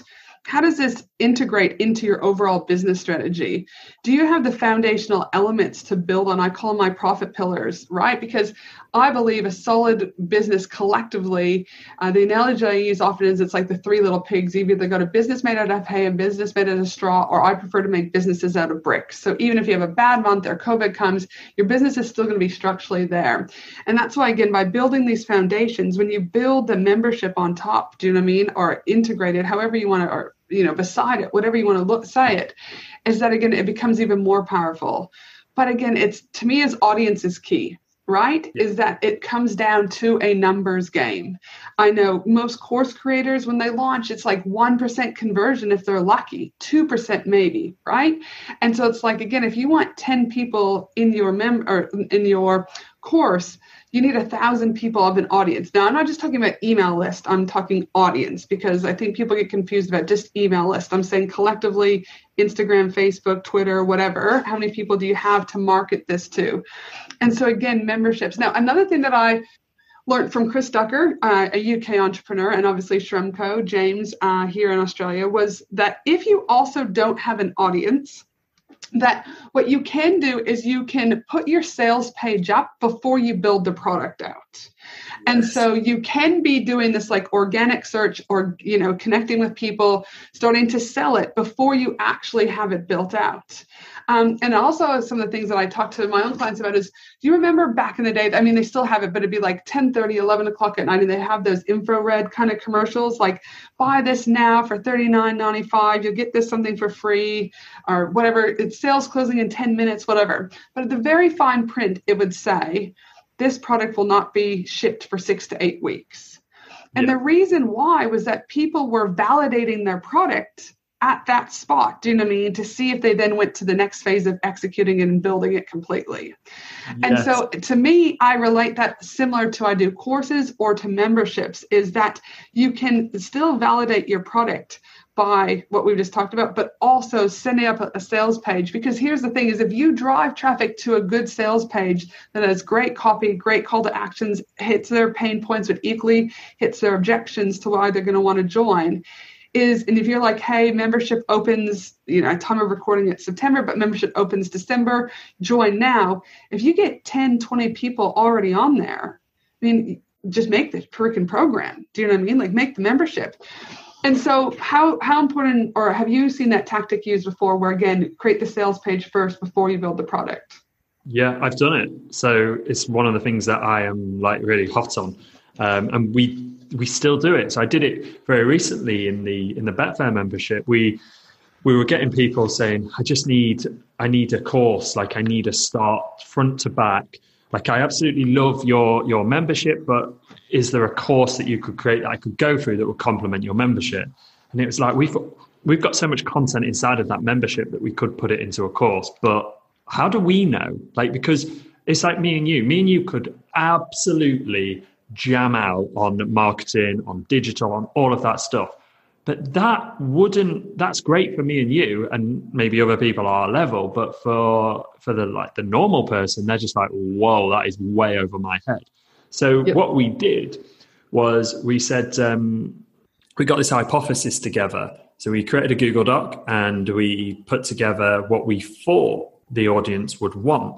how does this integrate into your overall business strategy? Do you have the foundational elements to build on? I call them my profit pillars, right? Because I believe a solid business collectively, uh, the analogy I use often is it's like the three little pigs. You've either got a business made out of hay, a business made out of straw, or I prefer to make businesses out of bricks. So even if you have a bad month or COVID comes, your business is still going to be structurally there. And that's why, again, by building these foundations, when you build the membership on top, do you know what I mean? Or integrate it, however you want to, or you know, beside it, whatever you want to look, say it, is that, again, it becomes even more powerful. But again, it's, to me, as audience is key, right? Yeah. Is that it comes down to a numbers game. I know most course creators, when they launch, it's like one percent conversion if they're lucky, two percent maybe, right? And so it's like, again, if you want ten people in your mem or in your course, you need a thousand people of an audience. Now, I'm not just talking about email list. I'm talking audience, because I think people get confused about just email list. I'm saying collectively, Instagram, Facebook, Twitter, whatever. How many people do you have to market this to? And so again, memberships. Now, another thing that I learned from Chris Ducker, uh, a U K entrepreneur, and obviously Shremco, James uh, here in Australia, was that if you also don't have an audience, that what you can do is you can put your sales page up before you build the product out. Yes. And so you can be doing this like organic search, or, you know, connecting with people, starting to sell it before you actually have it built out. Um, and also some of the things that I talk to my own clients about is, do you remember back in the day, I mean, they still have it, but it'd be like ten thirty, eleven o'clock at night, and they have those infrared kind of commercials, like buy this now for thirty-nine ninety-five, you'll get this something for free, or whatever, it's sales closing in ten minutes, whatever. But at the very fine print, it would say, this product will not be shipped for six to eight weeks. And yeah. The reason why was that people were validating their product at that spot, do you know what I mean? To see if they then went to the next phase of executing it and building it completely. Yes. And so to me, I relate that similar to I do courses or to memberships, is that you can still validate your product by what we've just talked about, but also sending up a sales page. Because here's the thing is, if you drive traffic to a good sales page that has great copy, great call to actions, hits their pain points, but equally hits their objections to why they're going to want to join, is, and if you're like, hey, membership opens, you know, at time of recording it's September, but membership opens December, join now. If you get ten, twenty people already on there, I mean, just make the freaking program. Do you know what I mean? Like, make the membership. And so how how important, or have you seen that tactic used before, where, again, create the sales page first before you build the product? Yeah, I've done it. So it's one of the things that I am like really hot on. Um, and we we still do it. So I did it very recently in the in the Betfair membership. We we were getting people saying, I just need I need a course, like I need a start front to back. Like, I absolutely love your your membership, but is there a course that you could create that I could go through that would complement your membership? And it was like, we've we've got so much content inside of that membership that we could put it into a course. But how do we know? Like, because it's like me and you. Me and you could absolutely jam out on marketing, on digital, on all of that stuff. But that wouldn't, that's great for me and you, and maybe other people are level, but for for the like the normal person, they're just like, whoa, that is way over my head. So yep. What we did was we said, um, we got this hypothesis together. So we created a Google Doc and we put together what we thought the audience would want.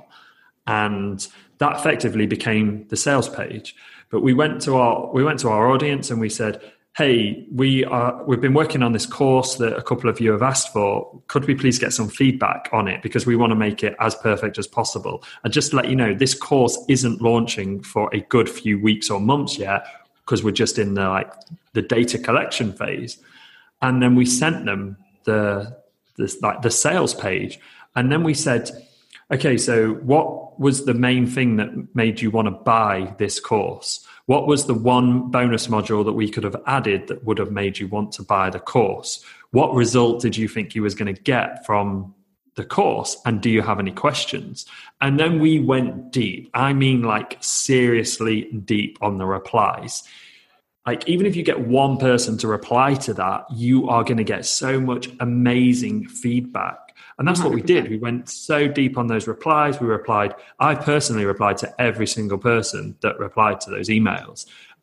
And that effectively became the sales page. But we went to our we went to our audience and we said, hey, we are we've been working on this course that a couple of you have asked for. Could we please get some feedback on it? Because we want to make it as perfect as possible. And just to let you know, this course isn't launching for a good few weeks or months yet, because we're just in the like the data collection phase. And then we sent them the this like the sales page. And then we said, okay, so what was the main thing that made you want to buy this course? What was the one bonus module that we could have added that would have made you want to buy the course? What result did you think you was going to get from the course? And do you have any questions? And then we went deep. I mean, like seriously deep on the replies. Like, even if you get one person to reply to that, you are going to get so much amazing feedback. And that's what we did. We went so deep on those replies. We replied, I personally replied to every single person that replied to those emails.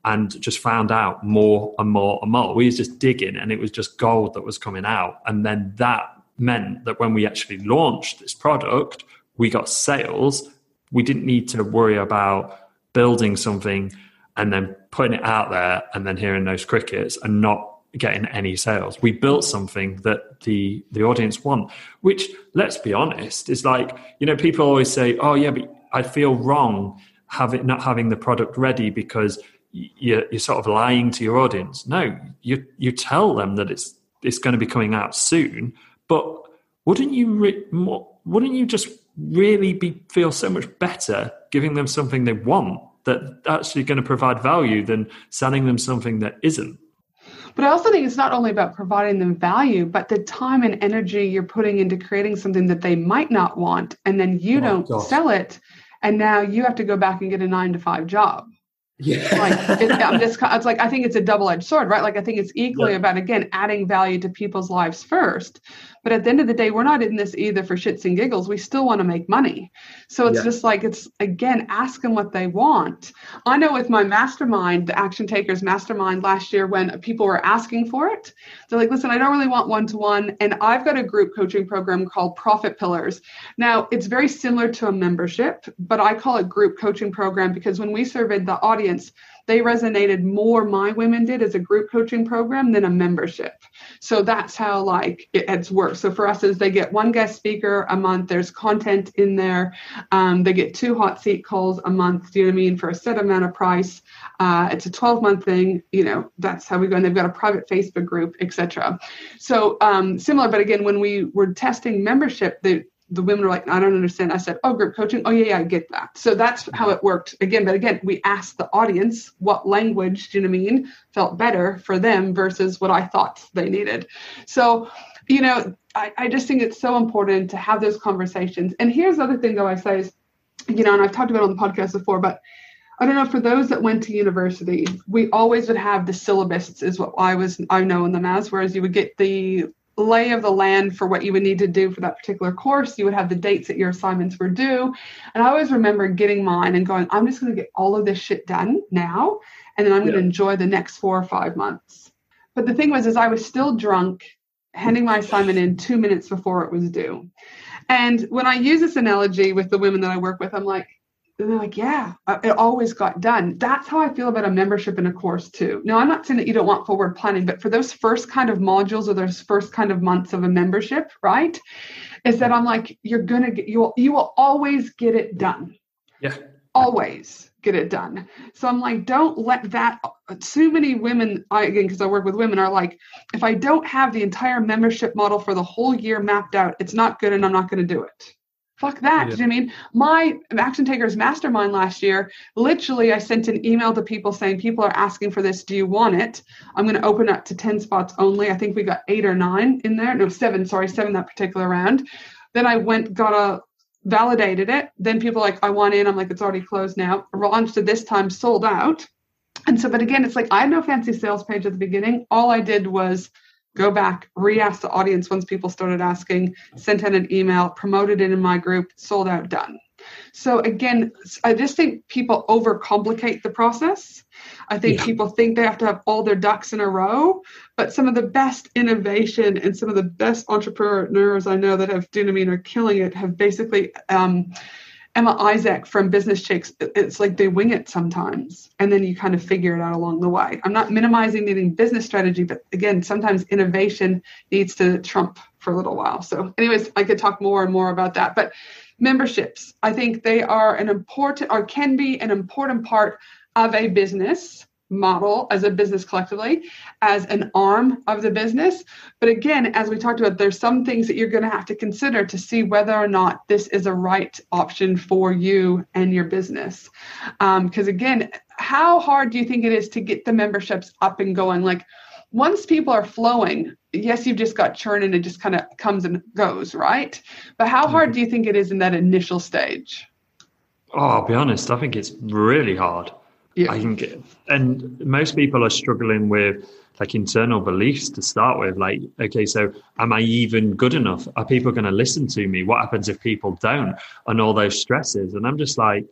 and just found out more and more and more. We was just digging, and it was just gold that was coming out. And then that meant that when we actually launched this product, we got sales. We didn't need to worry about building something and then putting it out there and then hearing those crickets and not getting any sales. We built something that the the audience want, which, let's be honest, is like, you know, people always say, oh yeah, but I feel wrong having not having the product ready because you're, you're sort of lying to your audience. No, you you tell them that it's it's going to be coming out soon, but wouldn't you re- wouldn't you just really be feel so much better giving them something they want that's actually going to provide value than selling them something that isn't? But I also think it's not only about providing them value, but the time and energy you're putting into creating something that they might not want, and then you oh, don't gosh. sell it, and now you have to go back and get a nine to five job. Yeah, like it, I'm just. It's like I think it's a double-edged sword, right? Like I think it's equally yeah. about, again, adding value to people's lives first. But at the end of the day, we're not in this either for shits and giggles. We still want to make money. So it's yeah. just like, it's, again, ask them what they want. I know with my mastermind, the Action Takers Mastermind last year, when people were asking for it, they're like, listen, I don't really want one-to-one. And I've got a group coaching program called Profit Pillars. Now, it's very similar to a membership, but I call it group coaching program because when we surveyed the audience, they resonated more, my women did, as a group coaching program than a membership. So that's how like it, it's worked. So for us is they get one guest speaker a month. There's content in there. Um, they get two hot seat calls a month. Do you know what I mean? For a set amount of price. Uh, it's a twelve month thing. You know, that's how we go. And they've got a private Facebook group, et cetera. So um, similar, but again, when we were testing membership, the the women were like, I don't understand. I said, oh, group coaching. Oh, yeah, yeah, I get that. So that's how it worked. Again, but again, we asked the audience what language, do you know what I mean, felt better for them versus what I thought they needed. So, you know, I, I just think it's so important to have those conversations. And here's the other thing, though, I say is, you know, and I've talked about it on the podcast before, but I don't know, for those that went to university, we always would have the syllabus is what I was, I know them as, whereas you would get the lay of the land for what you would need to do for that particular course. You would have the dates that your assignments were due. And I always remember getting mine and going, I'm just going to get all of this shit done now. And then I'm yeah. going to enjoy the next four or five months. But the thing was, is I was still drunk, handing my assignment in two minutes before it was due. And when I use this analogy with the women that I work with, I'm like, and they're like, yeah, it always got done. That's how I feel about a membership in a course too. Now, I'm not saying that you don't want forward planning, but for those first kind of modules or those first kind of months of a membership, right, is that I'm like, you're going to get, you will, you will always get it done. Yeah. Always get it done. So I'm like, don't let that, too many women, I, again, because I work with women, are like, if I don't have the entire membership model for the whole year mapped out, it's not good and I'm not going to do it. Fuck that. Yeah. Do you know what I mean? My Action Takers Mastermind last year, literally, I sent an email to people saying, people are asking for this. Do you want it? I'm going to open up to ten spots only. I think we got eight or nine in there. No, seven, sorry, seven that particular round. Then I went, got a, validated it. Then people are like, I want in. I'm like, it's already closed now. Launched it this time, sold out. And so, but again, it's like, I had no fancy sales page at the beginning. All I did was go back, re-ask the audience once people started asking, sent out an email, promoted it in my group, sold out, done. So again, I just think people overcomplicate the process. I think yeah. people think they have to have all their ducks in a row, but some of the best innovation and some of the best entrepreneurs I know that have, do you know what I mean, are killing it, have basically, um, Emma Isaac from Business Chicks, it's like they wing it sometimes, and then you kind of figure it out along the way. I'm not minimizing needing business strategy, but again, sometimes innovation needs to trump for a little while. So anyways, I could talk more and more about that. But memberships, I think they are an important, or can be an important part of a business model, as a business collectively, as an arm of the business. But again, as we talked about, there's some things that you're going to have to consider to see whether or not this is a right option for you and your business. Um, because again, how hard do you think it is to get the memberships up and going? Like, once people are flowing, yes, you've just got churn and it just kind of comes and goes, right? But how hard do you think it is in that initial stage? Oh, I'll be honest, I think it's really hard. Yeah. I think, and most people are struggling with like internal beliefs to start with. Like, okay, so am I even good enough? Are people going to listen to me? What happens if people don't? And all those stresses. And I'm just like,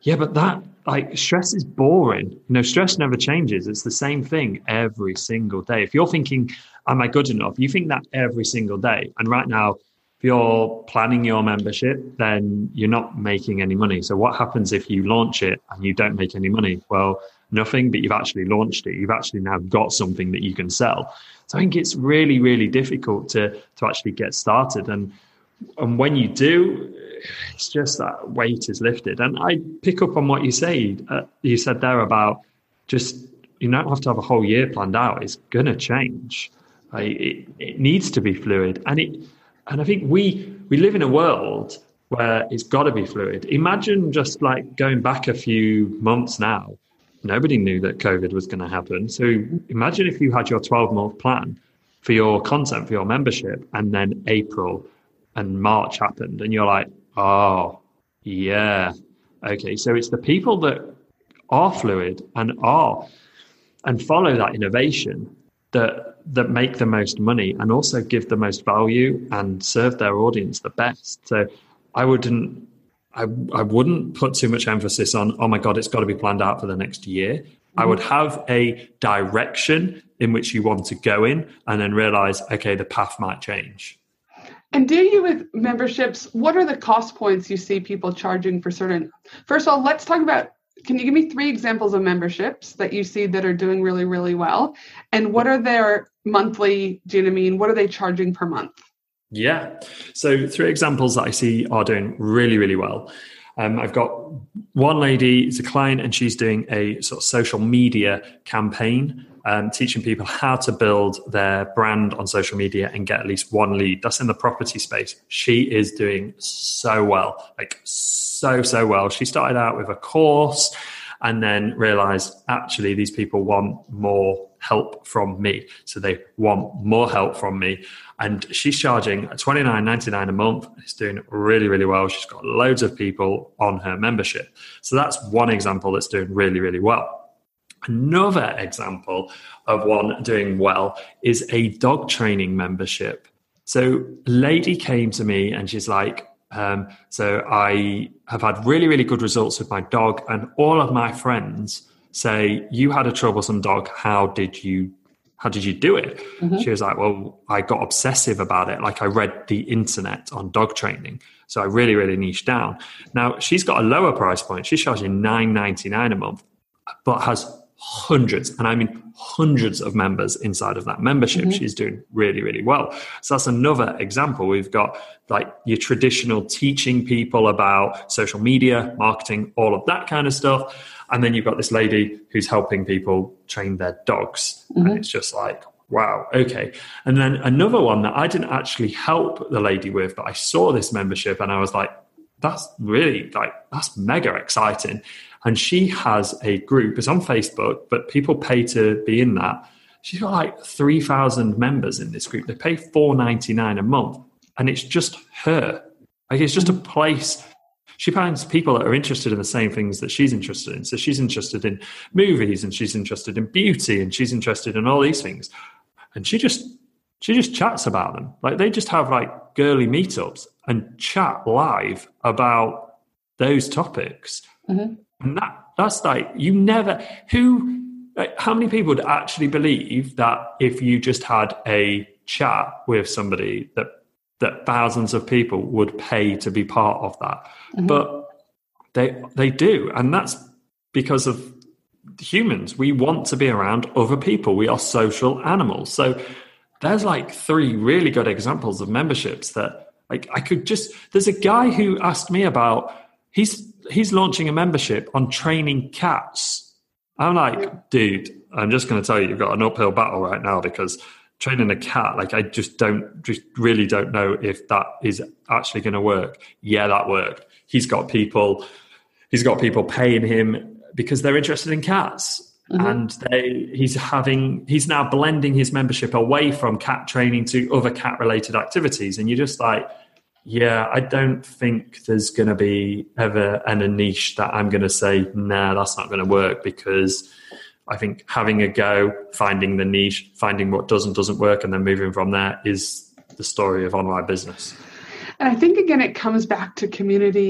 Yeah, but that, like, stress is boring. You know, stress never changes. It's the same thing every single day. If you're thinking, am I good enough? You think that every single day. And right now, if you're planning your membership, then you're not making any money. So what happens if you launch it and you don't make any money? Well, nothing, but you've actually launched it. You've actually now got something that you can sell. So I think it's really, really difficult to to actually get started. And and when you do, it's just that weight is lifted. And I pick up on what you said. Uh, you said there about just, you don't have to have a whole year planned out. It's going to change. Like, it, it needs to be fluid. And it, and I think we we live in a world where it's got to be fluid. Imagine just like going back a few months now. Nobody knew that COVID was going to happen. So imagine if you had your twelve-month plan for your content, for your membership, and then April and March happened, and you're like, oh, yeah. Okay, so it's the people that are fluid and are and follow that innovation that that make the most money and also give the most value and serve their audience the best. So I wouldn't I, I wouldn't put too much emphasis on, oh my God, it's got to be planned out for the next year. Mm-hmm. I would have a direction in which you want to go in and then realize, okay, the path might change. And do you, with memberships, what are the cost points you see people charging for certain? First of all, let's talk about, can you give me three examples of memberships that you see that are doing really, really well? And what are their monthly, do you know what I mean? What are they charging per month? Yeah. So three examples that I see are doing really, really well. Um, I've got one lady, it's a client, and she's doing a sort of social media campaign, um, teaching people how to build their brand on social media and get at least one lead. That's in the property space. She is doing so well, like so, so well. She started out with a course and then realized, actually, these people want more help from me. So they want more help from me. And she's charging twenty-nine ninety-nine a month. It's doing really, really well. She's got loads of people on her membership. So that's one example that's doing really, really well. Another example of one doing well is a dog training membership. So a lady came to me and she's like, um, so I have had really, really good results with my dog, and all of my friends say, you had a troublesome dog. How did you How did you do it? Mm-hmm. She was like, well, I got obsessive about it. Like, I read the internet on dog training. So I really, really niched down. Now, she's got a lower price point. She's charging nine ninety-nine a month, but has hundreds, and I mean hundreds of members inside of that membership. Mm-hmm. She's doing really, really well. So that's another example. We've got like your traditional teaching people about social media, marketing, all of that kind of stuff. And then you've got this lady who's helping people train their dogs. Mm-hmm. And it's just like, wow, okay. And then another one that I didn't actually help the lady with, but I saw this membership and I was like, that's really like, that's mega exciting. And she has a group, it's on Facebook, but people pay to be in that. She's got like three thousand members in this group. They pay four ninety-nine a month. And it's just her. Like, it's just a place. She finds people that are interested in the same things that she's interested in. So she's interested in movies, and she's interested in beauty, and she's interested in all these things. And she just she just chats about them. Like, they just have like girly meetups and chat live about those topics. Mm-hmm. And that that's like, you never, who, like, how many people would actually believe that if you just had a chat with somebody that that thousands of people would pay to be part of that? Mm-hmm. But they they do. And that's because of humans. We want to be around other people. We are social animals. So there's like three really good examples of memberships that, like, I could just, there's a guy who asked me about, he's he's launching a membership on training cats. I'm like, dude, I'm just going to tell you, you've got an uphill battle right now, because training a cat, like, I just don't, just really don't know if that is actually going to work. Yeah, that worked. He's got people, he's got people paying him because they're interested in cats. Mm-hmm. And they, he's having, he's now blending his membership away from cat training to other cat related activities. And you're just like, yeah, I don't think there's going to be ever an, a niche that I'm going to say, nah, that's not going to work, because I think having a go, finding the niche, finding what does and doesn't work, and then moving from there is the story of online business. And I think, again, it comes back to community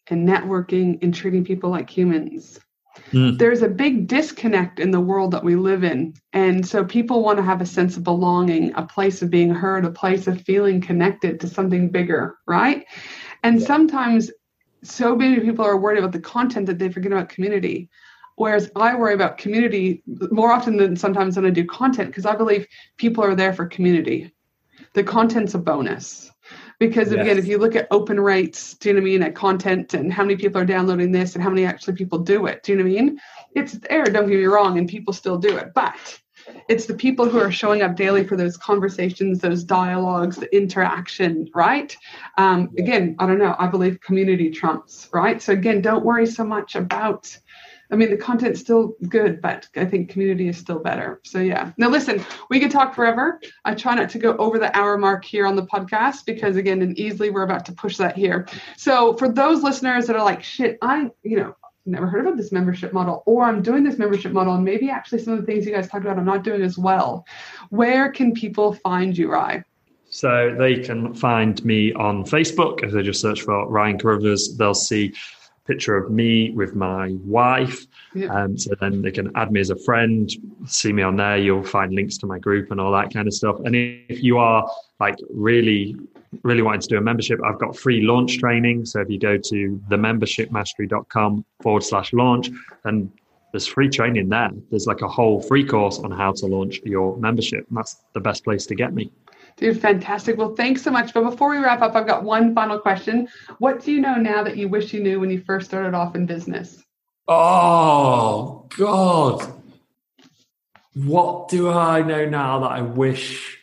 and networking and treating people like humans. Mm. There's a big disconnect in the world that we live in. And so people want to have a sense of belonging, a place of being heard, a place of feeling connected to something bigger, right? And yeah. sometimes so many people are worried about the content that they forget about community. Whereas I worry about community more often than sometimes than I do content, because I believe people are there for community. The content's a bonus. Because yes. again, if you look at open rates, do you know what I mean, at content and how many people are downloading this and how many actually people do it, do you know what I mean? It's there, don't get me wrong, and people still do it. But it's the people who are showing up daily for those conversations, those dialogues, the interaction, right? Um, yeah. Again, I don't know, I believe community trumps, right? So again, don't worry so much about, I mean, the content's still good, but I think community is still better. So yeah. Now listen, we could talk forever. I try not to go over the hour mark here on the podcast because again, and easily we're about to push that here. So for those listeners that are like, shit, I, you know, never heard about this membership model, or I'm doing this membership model and maybe actually some of the things you guys talked about I'm not doing as well. Where can people find you, Rye? So they can find me on Facebook. If they just search for Ryan Carruthers, they'll see picture of me with my wife. Yeah. Um, so then they can add me as a friend, see me on there. You'll find links to my group and all that kind of stuff. And if you are like really, really wanting to do a membership, I've got free launch training. So if you go to themembershipmastery.com forward slash launch, and there's free training there. There's like a whole free course on how to launch your membership. And that's the best place to get me. Dude, fantastic. Well, thanks so much. But before we wrap up, I've got one final question. What do you know now that you wish you knew when you first started off in business? Oh, God. What do I know now that I wish?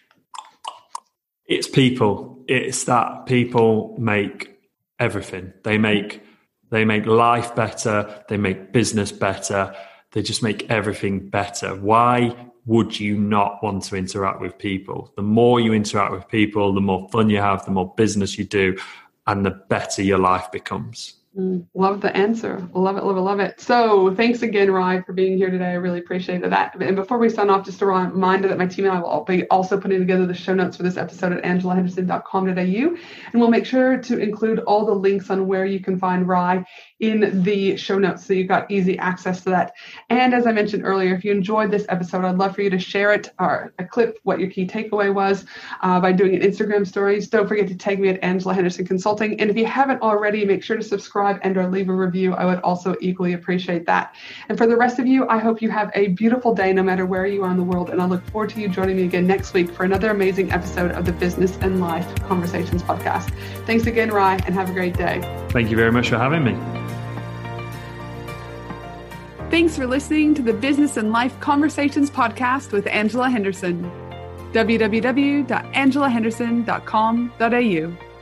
It's people. It's that people make everything. They make, they make life better. They make business better. They just make everything better. Why would you not want to interact with people? The more you interact with people, the more fun you have, the more business you do, and the better your life becomes. Mm, love the answer. Love it, love it, love it. So thanks again, Rye, for being here today. I really appreciated that. And before we sign off, just a reminder that my team and I will be also putting together the show notes for this episode at angela henderson dot com dot a u. And we'll make sure to include all the links on where you can find Rye in the show notes, so you've got easy access to that. And as I mentioned earlier, if you enjoyed this episode, I'd love for you to share it or a clip what your key takeaway was uh, by doing an Instagram stories. Don't forget to tag me at Angela Henderson Consulting. And if you haven't already, make sure to subscribe and or leave a review. I would also equally appreciate that. And for the rest of you, I hope you have a beautiful day no matter where you are in the world. And I look forward to you joining me again next week for another amazing episode of the Business and Life Conversations podcast. Thanks again, Rye, and have a great day. Thank you very much for having me. Thanks for listening to the Business and Life Conversations podcast with Angela Henderson. w w w dot angela henderson dot com dot a u